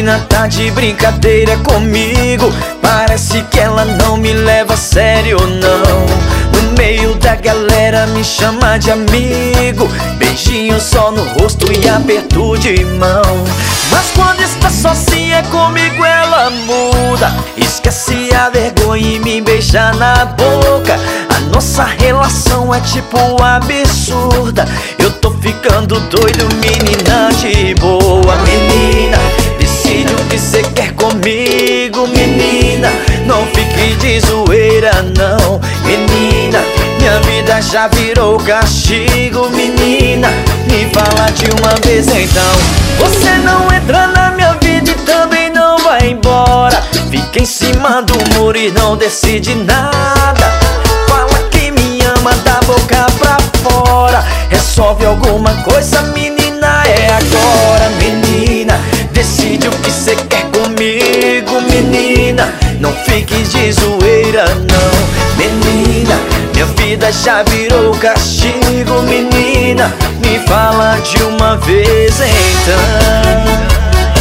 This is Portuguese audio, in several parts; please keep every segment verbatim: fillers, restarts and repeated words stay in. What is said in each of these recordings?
menina tá de brincadeira comigo. Parece que ela não me leva a sério, não. No meio da galera me chama de amigo. Beijinho só no rosto e aperto de mão. Mas quando está sozinha comigo ela muda. Esquece a vergonha e me beija na boca. A nossa relação é tipo absurda. Eu tô ficando doido, menina de boa. Menina, decide o que cê quer comigo. Menina, não fique de zoeira não. Menina, minha vida já virou castigo. Menina, me fala de uma vez então. Você não entra na minha vida e também não vai embora. Fica em cima do muro e não decide nada. Fala que me ama da boca pra fora. Resolve alguma coisa, menina, é agora. Menina, decide o que cê quer comigo. Menina, não fique de zoeira não. Menina, minha vida já virou castigo. Menina, me fala de uma vez então.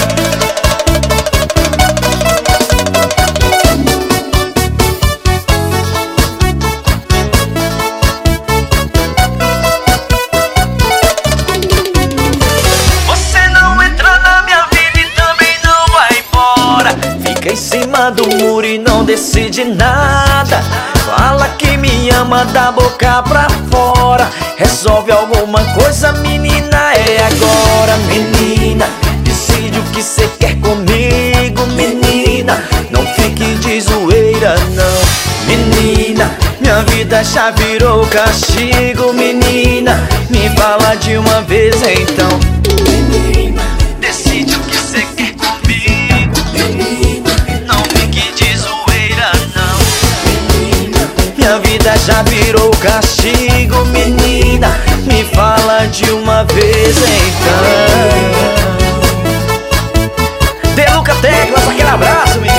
Fica em cima do muro e não decide nada. Fala que me ama da boca pra fora. Resolve alguma coisa, menina, é agora. Menina, decide o que cê quer comigo. Menina, não fique de zoeira não. Menina, minha vida já virou castigo. Menina, me fala de uma vez então. Menina, decide o que cê quer comigo. Menina, não fique de zoeira não. Menina, minha vida já virou castigo. Menina, me fala de uma vez então. Deluca Teclas, aquele abraço, menina.